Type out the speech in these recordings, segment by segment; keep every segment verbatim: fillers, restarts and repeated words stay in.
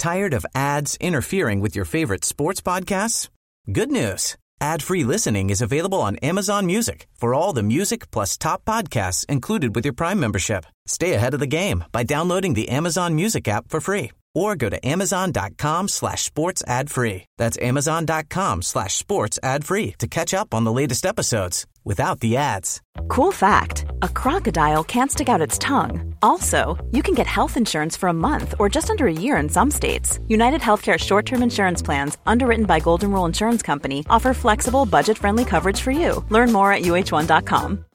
Tired of ads interfering with your favorite sports podcasts? Good news. Ad-free listening is available on Amazon Music for all the music plus top podcasts included with your Prime membership. Stay ahead of the game by downloading the Amazon Music app for free or go to amazon.com slash sports ad free. That's amazon.com slash sports ad free to catch up on the latest episodes without the ads. Cool fact, a crocodile can't stick out its tongue. Also, you can get health insurance for a month or just under a year in some states. United Healthcare short-term insurance plans, underwritten by Golden Rule Insurance Company, offer flexible, budget-friendly coverage for you. Learn more at U H one dot com.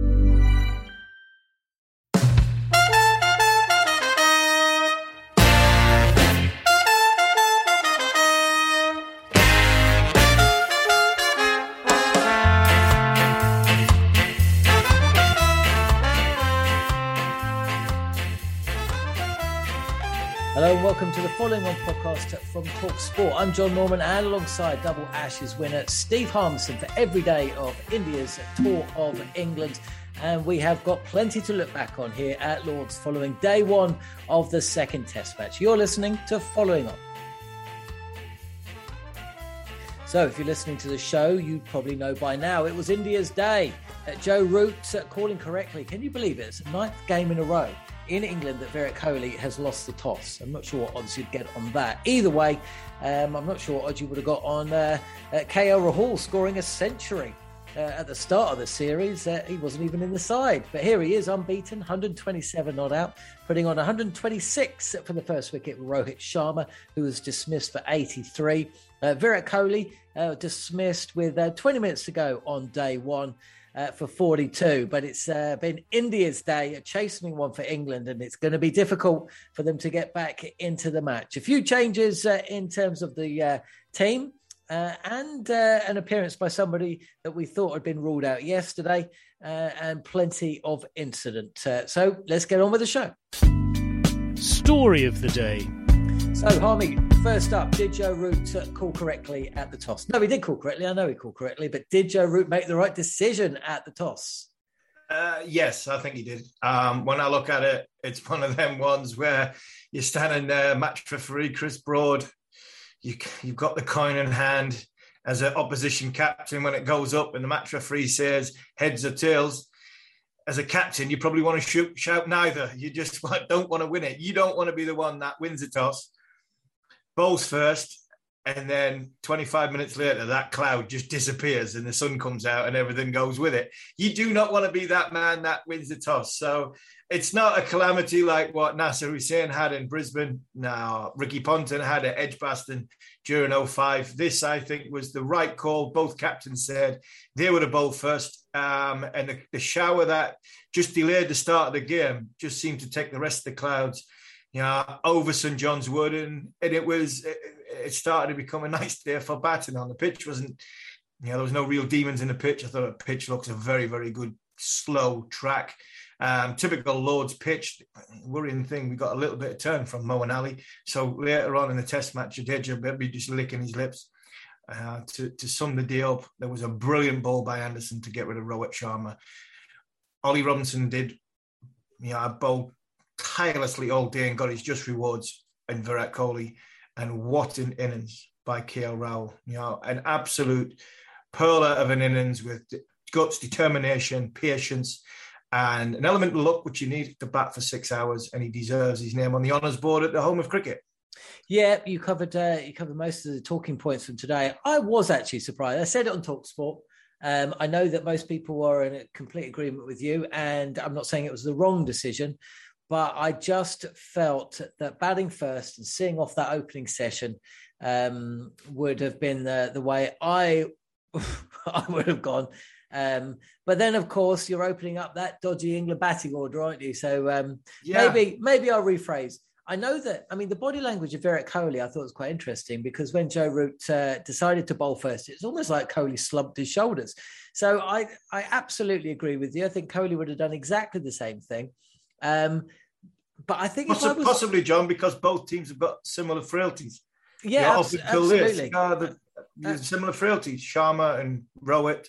Hello and welcome to the Following On podcast from Talk Sport. I'm John Norman and alongside double Ashes winner Steve Harmison for every day of India's Tour of England. And we have got plenty to look back on here at Lord's following day one of the second test match. You're listening to Following On. So if you're listening to the show, you probably know by now it was India's day. Uh, Joe Root uh, calling correctly. Can you believe it? It's the ninth game in a row in England that Virat Kohli has lost the toss. I'm not sure what odds you'd get on that. Either way, um, I'm not sure what odds you would have got on uh, uh, K L Rahul scoring a century uh, at the start of the series. Uh, he wasn't even in the side. But here he is, unbeaten, one hundred twenty-seven not out, putting on one hundred twenty-six for the first wicket with Rohit Sharma, who was dismissed for eighty-three. Uh, Virat Kohli uh, dismissed with uh, twenty minutes to go on day one. Uh, for forty-two, but it's uh, been India's day, a chastening one for England, and it's going to be difficult for them to get back into the match. A few changes uh, in terms of the uh, team uh, and uh, an appearance by somebody that we thought had been ruled out yesterday uh, and plenty of incident. Uh, so let's get on with the show. Story of the day. So, Harmy, first up, did Joe Root uh, call correctly at the toss? No, he did call correctly. I know he called correctly, but did Joe Root make the right decision at the toss? Uh, yes, I think he did. Um, when I look at it, it's one of them ones where you're standing there, match referee Chris Broad. You, you've got the coin in hand as an opposition captain when it goes up and the match referee says heads or tails. As a captain, you probably want to shoot, shout neither. You just don't want to win it. You don't want to be the one that wins the toss, bowls first, and then twenty-five minutes later, that cloud just disappears and the sun comes out and everything goes with it. You do not want to be that man that wins the toss. So it's not a calamity like what Nasser Hussain had in Brisbane. No, Ricky Ponting had at Edgbaston during oh five. This, I think, was the right call. Both captains said they would have bowled first. Um, and the, the shower that just delayed the start of the game just seemed to take the rest of the clouds, you know, over St John's Wood, and, and it was it, it started to become a nice day for batting on. The pitch wasn't, you know, there was no real demons in the pitch. I thought the pitch looks a very, very good slow track. Um, typical Lord's pitch. Worrying thing, we got a little bit of turn from Moeen Ali. So later on in the Test match, Jadeja maybe just licking his lips. Uh, to, to sum the day up, there was a brilliant ball by Anderson to get rid of Rohit Sharma. Ollie Robinson did, you know, bowled tirelessly all day and got his just rewards in Virat Kohli. And what an innings by K L Rahul. You know, an absolute perler of an innings with guts, determination, patience, and an element of luck which you need to bat for six hours. And he deserves his name on the honours board at the home of cricket. Yeah, you covered uh, you covered most of the talking points from today. I was actually surprised. I said it on TalkSport. Um, I know that most people were in a complete agreement with you, and I'm not saying it was the wrong decision, but I just felt that batting first and seeing off that opening session um, would have been the, the way I I would have gone. Um, but then, of course, you're opening up that dodgy England batting order, aren't you? So um, yeah. maybe maybe I'll rephrase. I know that, I mean, the body language of Virat Kohli, I thought was quite interesting because when Joe Root uh, decided to bowl first, it's almost like Kohli slumped his shoulders. So I, I absolutely agree with you. I think Kohli would have done exactly the same thing. Um, but I think Possibly, if I was... possibly, John, because both teams have got similar frailties. Yeah, abs- absolutely. Uh, the, the similar frailties, Sharma and Rohit.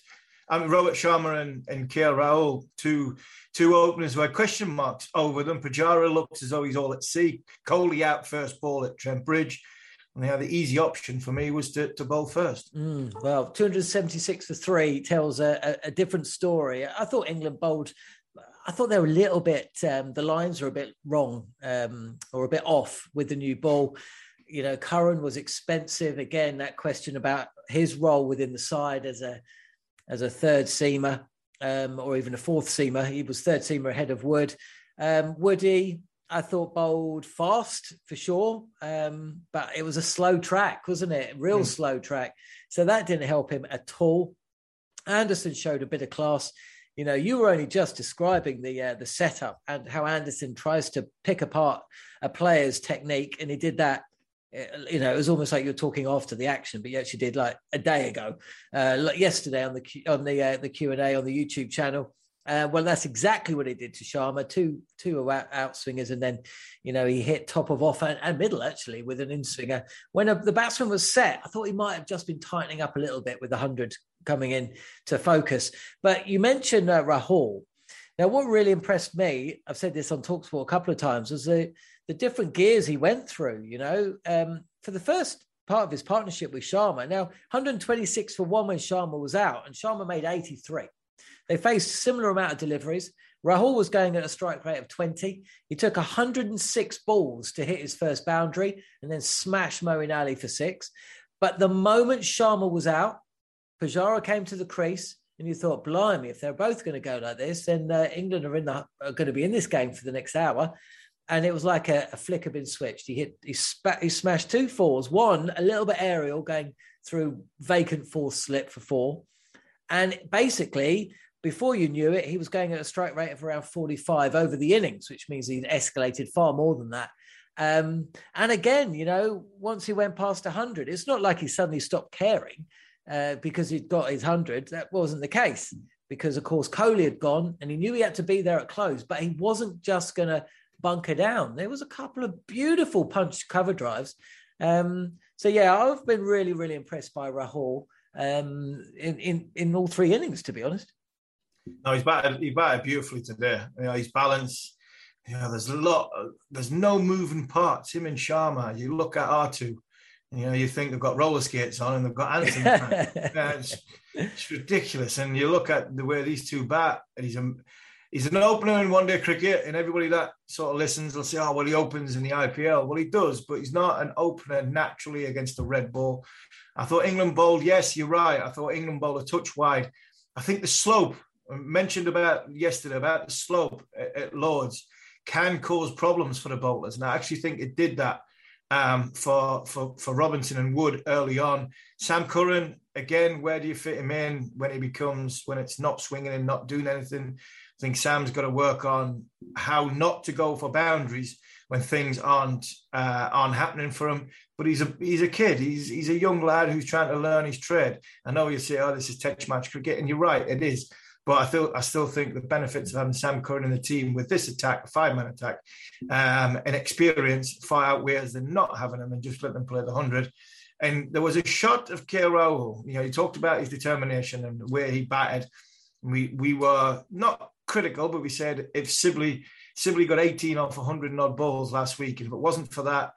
I mean, Robert Sharma and, and K L Rahul, two, two openers who had question marks over them. Pujara looks as though he's all at sea. Kohli out first ball at Trent Bridge. And yeah, the easy option for me was to, to bowl first. Mm, well, two hundred seventy-six for three tells a, a, a different story. I thought England bowled, I thought they were a little bit, um, the lines were a bit wrong um, or a bit off with the new ball. You know, Curran was expensive. Again, that question about his role within the side as a as a third seamer um, or even a fourth seamer. He was third seamer ahead of Wood. Um, Woody, I thought bowled fast for sure, um, but it was a slow track, wasn't it? Real mm. slow track. So that didn't help him at all. Anderson showed a bit of class. You know, you were only just describing the uh, the setup and how Anderson tries to pick apart a player's technique, and he did that. You know, it was almost like you're talking after the action, but you actually did like a day ago, uh, like yesterday on the on the uh, the Q and A on the YouTube channel. Uh, well, that's exactly what he did to Sharma. Two two out, out swingers, and then, you know, he hit top of off and, and middle, actually, with an in-swinger. When a, the batsman was set, I thought he might have just been tightening up a little bit with the one hundred coming in to focus. But you mentioned uh, Rahul. Now, what really impressed me, I've said this on TalkSport a couple of times, was the, the different gears he went through, you know. Um, for the first part of his partnership with Sharma, now, one hundred twenty-six for one when Sharma was out, and Sharma made eighty-three. They faced a similar amount of deliveries. Rahul was going at a strike rate of twenty. He took one hundred six balls to hit his first boundary and then smashed Moeen Ali for six. But the moment Sharma was out, Pujara came to the crease, and you thought, blimey, if they're both going to go like this, then uh, England are, in the, are going to be in this game for the next hour. And it was like a, a flick had been switched. He hit, he, spat, he smashed two fours, one a little bit aerial going through vacant fourth slip for four. And basically, before you knew it, he was going at a strike rate of around forty-five over the innings, which means he'd escalated far more than that. Um, and again, you know, once he went past one hundred, it's not like he suddenly stopped caring uh, because he'd got his one hundred. That wasn't the case because, of course, Kohli had gone and he knew he had to be there at close, but he wasn't just going to bunker down. There was a couple of beautiful punch cover drives. Um, so, yeah, I've been really, really impressed by Rahul um, in, in, in all three innings, to be honest. No, he's batted, he batted beautifully today. You know, his balance, you know, there's a lot, there's no moving parts. Him and Sharma, you look at R two, you know, you think they've got roller skates on and they've got Anderson. yeah, it's, it's ridiculous. And you look at the way these two bat, and he's a, he's an opener in one-day cricket, and everybody that sort of listens will say, oh, well, he opens in the I P L. Well, he does, but he's not an opener naturally against a red ball. I thought England bowled, yes, you're right. I thought England bowled a touch wide. I think the slope, I mentioned about yesterday about the slope at, at Lords can cause problems for the bowlers. And I actually think it did that um, for, for, for Robinson and Wood early on. Sam Curran, again, where do you fit him in when he becomes, when it's not swinging and not doing anything? I think Sam's got to work on how not to go for boundaries when things aren't uh, aren't happening for him. But he's a he's a kid. He's he's a young lad who's trying to learn his trade. I know you say, oh, this is test match cricket, and you're right, it is. But I feel I still think the benefits of having Sam Curran in the team with this attack, five-man attack, um, and experience far outweighs than not having them and just let them play the hundred. And there was a shot of K L Rahul. You know, he talked about his determination and the way he batted. We we were not critical, but we said if Sibley Sibley got eighteen off one hundred and odd balls last week, and if it wasn't for that,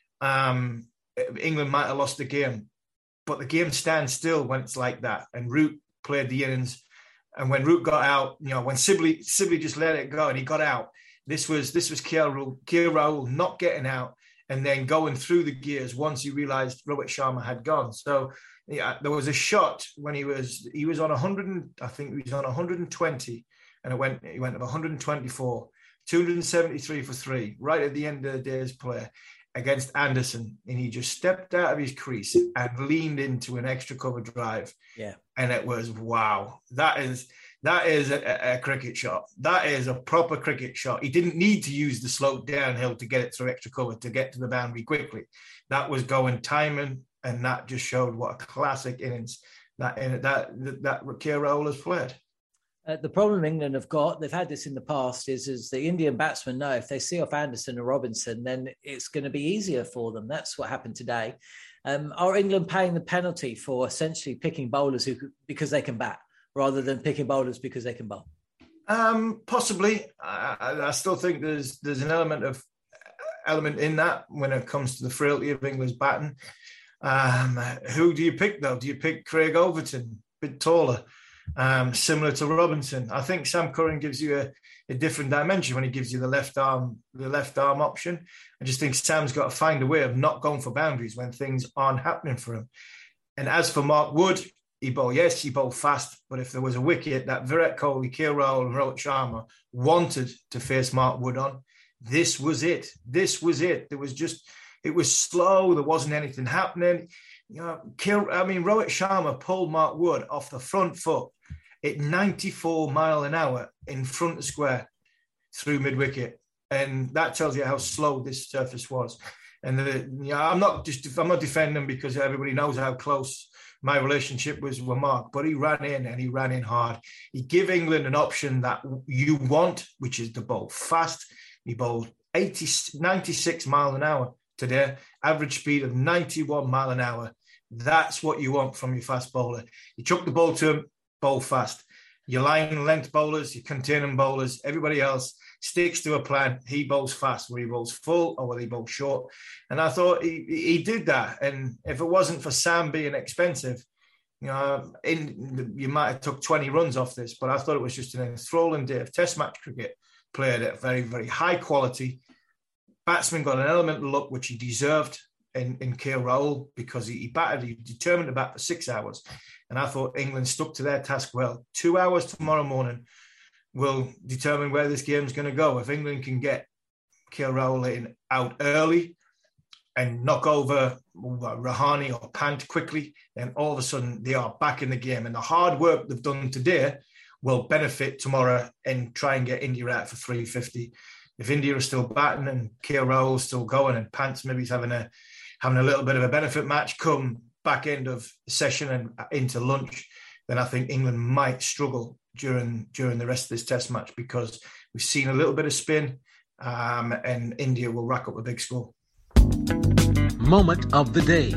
um, England might have lost the game. But the game stands still when it's like that. And Root played the innings. And when Root got out, you know, when Sibley Sibley just let it go and he got out, this was this was K L Rahul not getting out and then going through the gears once he realised Robert Sharma had gone. So yeah, there was a shot when he was he was on one hundred, I think he was on one hundred twenty, and it went he went of one hundred twenty-four, two hundred seventy-three for three, right at the end of the day's play against Anderson, and he just stepped out of his crease and leaned into an extra cover drive. Yeah. And it was, wow, that is that is a, a cricket shot. That is a proper cricket shot. He didn't need to use the slope downhill to get it through extra cover to get to the boundary quickly. That was going timing, and that just showed what a classic innings that that that, that K L Rahul has played. Uh, the problem England have got, they've had this in the past, is, is the Indian batsmen know if they see off Anderson or Robinson, then it's going to be easier for them. That's what happened today. Um, are England paying the penalty for essentially picking bowlers who because they can bat? rather than picking bowlers because they can bowl? Um, possibly. I, I still think there's there's an element of element in that when it comes to the frailty of England's batting. Um, who do you pick though? Do you pick Craig Overton, a bit taller, um, similar to Robinson? I think Sam Curran gives you a, a different dimension when he gives you the left arm, the left arm option. I just think Sam's got to find a way of not going for boundaries when things aren't happening for him. And as for Mark Wood, he bowled, yes, he bowled fast, but if there was a wicket that Virat Kohli, K L Rahul and Rohit Sharma wanted to face Mark Wood on, this was it. This was it. There was just, it was slow. There wasn't anything happening. You know, K- I mean, Rohit Sharma pulled Mark Wood off the front foot at ninety-four mile an hour in front of square through mid-wicket. And that tells you how slow this surface was. And the, you know, I'm not just, I'm not defending him because everybody knows how close my relationship was with Mark, but he ran in and he ran in hard. He gave England an option that you want, which is to bowl fast. He bowled eighty, ninety-six mile an hour today, average speed of ninety-one mile an hour. That's what you want from your fast bowler. You chuck the ball to him, bowl fast. Your line length bowlers, your containing bowlers, everybody else sticks to a plan. He bowls fast, whether he bowls full or whether he bowls short. And I thought he, he did that. And if it wasn't for Sam being expensive, you know, in, you might have took twenty runs off this, but I thought it was just an enthralling day of Test match cricket, played at very, very high quality. Batsman got an element of luck, which he deserved in, in K L Rahul because he, he batted, he determined to bat for six hours. And I thought England stuck to their task well. Two hours tomorrow morning will determine where this game's going to go. If England can get K L Rahul in, out early and knock over Rahane or Pant quickly, then all of a sudden they are back in the game. And the hard work they've done today will benefit tomorrow and try and get India out for three fifty. If India is still batting and K L Rahul is still going and Pants maybe he's having a having a little bit of a benefit match come back end of the session and into lunch, then I think England might struggle during during the rest of this Test match because we've seen a little bit of spin um, and India will rack up a big score. Moment of the day.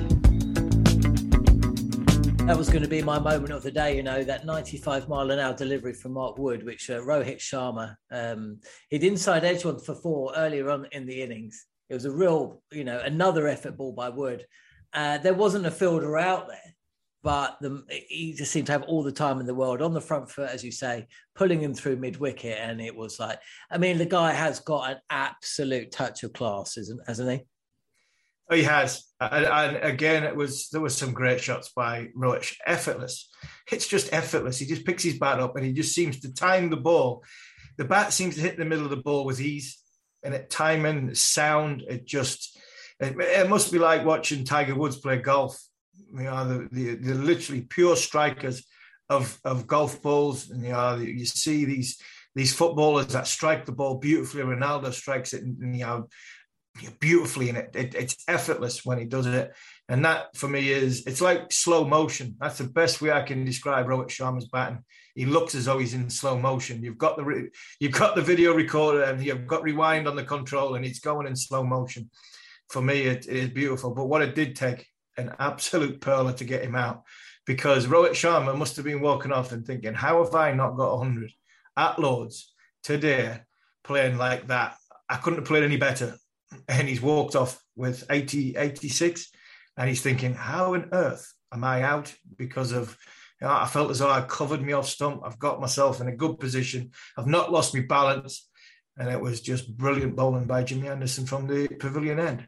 That was going to be my moment of the day, you know, that ninety-five mile an hour delivery from Mark Wood, which uh, Rohit Sharma, um, he'd inside edge one for four earlier on in the innings. It was a real, you know, another effort ball by Wood. Uh, there wasn't a fielder out there, but the, he just seemed to have all the time in the world on the front foot, as you say, pulling him through mid-wicket. And it was like, I mean, the guy has got an absolute touch of class, isn't, hasn't he? Oh, he has. And, and again, it was there was some great shots by Rohit. Effortless. It's just effortless. He just picks his bat up and he just seems to time the ball. The bat seems to hit the middle of the ball with ease. And at timing, sound, it just... It, it must be like watching Tiger Woods play golf. You know, the, the, the literally pure strikers of, of golf balls. And, you know, you see these these footballers that strike the ball beautifully. Ronaldo strikes it, and, you know, beautifully, and it, it, it's effortless when he does it. And that for me is, it's like slow motion. That's the best way I can describe Rohit Sharma's batting. He looks as though he's in slow motion. You've got the you've got the video recorder and you've got rewind on the control, and it's going in slow motion. For me, it, it is beautiful. But what it did take an absolute pearler to get him out, because Rohit Sharma must have been walking off and thinking, how have I not got one hundred at Lord's today playing like that? I couldn't have played any better. And he's walked off with eighty, eighty-six. And he's thinking, how on earth am I out? Because of, you know, I felt as though I covered me off stump. I've got myself in a good position. I've not lost my balance. And it was just brilliant bowling by Jimmy Anderson from the pavilion end.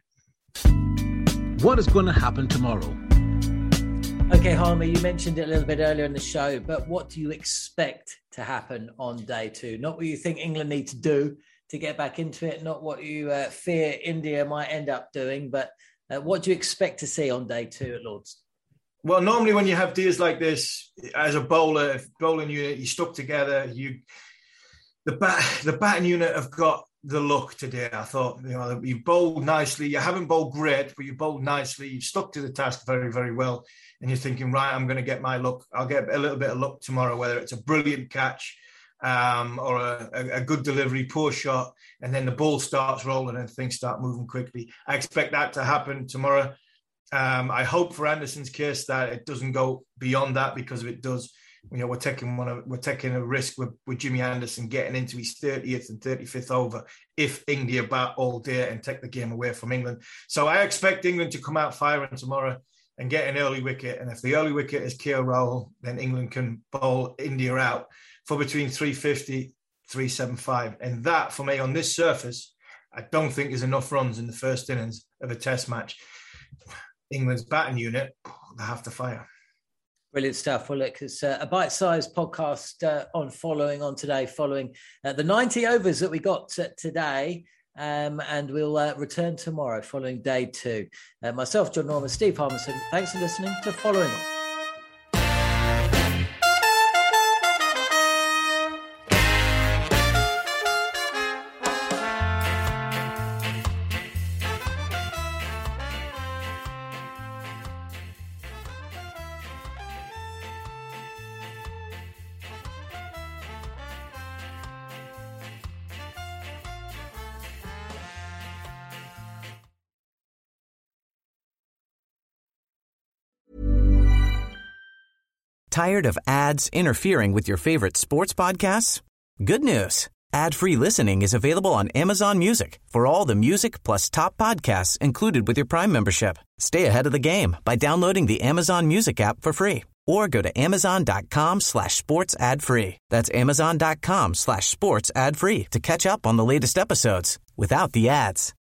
What is going to happen tomorrow? Okay, Harmy, you mentioned it a little bit earlier in the show, but what do you expect to happen on day two? Not what you think England need to do to get back into it, not what you uh, fear India might end up doing, but uh, what do you expect to see on day two at Lord's? Well, normally when you have days like this, as a bowler, if bowling unit, you stuck together, you the bat the batting unit have got the look today. I thought, you know, you bowled nicely. You haven't bowled great, but you bowled nicely. You've stuck to the task very, very well. And you're thinking, right, I'm going to get my luck. I'll get a little bit of luck tomorrow, whether it's a brilliant catch, Um, or a, a good delivery, poor shot, and then the ball starts rolling and things start moving quickly. I expect that to happen tomorrow. Um, I hope for Anderson's case that it doesn't go beyond that, because if it does, You know, we're taking one of, we're taking a risk with, with Jimmy Anderson getting into his thirtieth and thirty-fifth over if India bat all day and take the game away from England. So I expect England to come out firing tomorrow and get an early wicket. And if the early wicket is K L Rahul, then England can bowl India out for between three fifty, three seventy-five. And that, for me, on this surface, I don't think is enough runs in the first innings of a test match. England's batting unit, they have to fire. Brilliant stuff. Well, look, it's uh, a bite-sized podcast uh, on following on today, following uh, the ninety overs that we got uh, today. Um, and we'll uh, return tomorrow following day two. Uh, myself, John Norman, Steve Harmison, thanks for listening to Following On. Tired of ads interfering with your favorite sports podcasts? Good news. Ad-free listening is available on Amazon Music for all the music plus top podcasts included with your Prime membership. Stay ahead of the game by downloading the Amazon Music app for free or go to amazon.com slash sports ad free. That's amazon.com slash sports ad free to catch up on the latest episodes without the ads.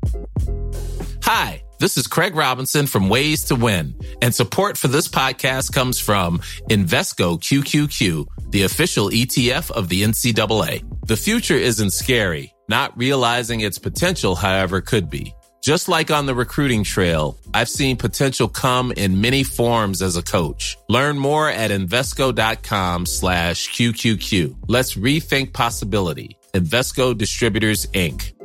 Hi, this is Craig Robinson from Ways to Win, and support for this podcast comes from Invesco Q Q Q, the official E T F of the N C double A. The future isn't scary. Not realizing its potential, however, could be. Just like on the recruiting trail, I've seen potential come in many forms as a coach. Learn more at Invesco.com slash QQQ. Let's rethink possibility. Invesco Distributors, Incorporated.